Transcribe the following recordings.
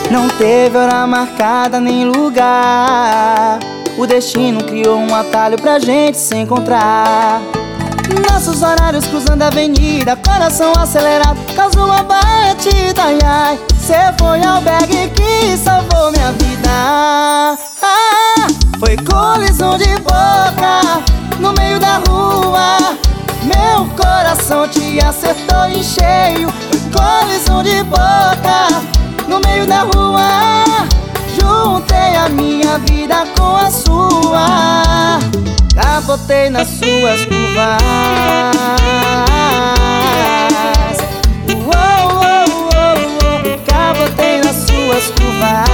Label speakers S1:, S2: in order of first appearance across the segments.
S1: Não teve hora marcada nem lugar. O destino criou um atalho pra gente se encontrar. Nossos horários cruzando a avenida, coração acelerado, causou uma batida, ai, ai. Cê foi albergue que salvou minha vida. Foi colisão de boca no meio da rua. Meu coração te acertou em cheio. Foi colisão de boca no meio da rua. Juntei a minha vida com a sua. Capotei nas suas curvas. Uou, uou, uou, uou. Capotei nas suas curvas.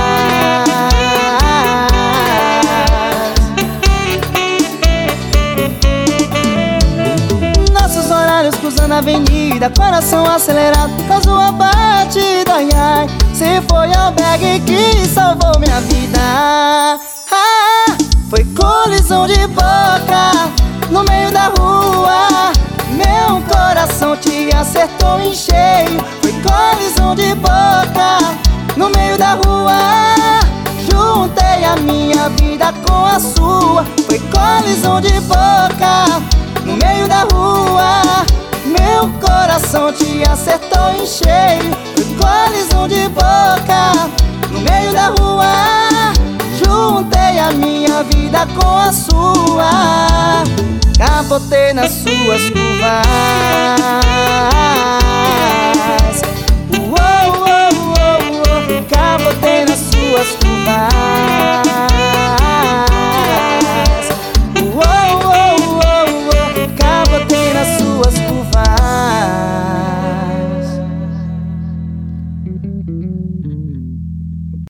S1: Nossos horários cruzando a avenida, coração acelerado, causou a batida, ai, ai. Cê foi albergue que salvou minha vida. Foi colisão de boca no meio da rua. Meu coração te acertou em cheio. Foi colisão de boca no meio da rua. Juntei a minha vida com a sua. Foi colisão de boca no meio da rua. Meu coração te acertou em cheio. Foi colisão de boca no meio da rua. Juntei a minha vida com a sua. Capotei nas suas curvas. Uou, uou, uou, uou. Capotei nas suas curvas. Uou, uou, uou, uou. Capotei nas suas curvas.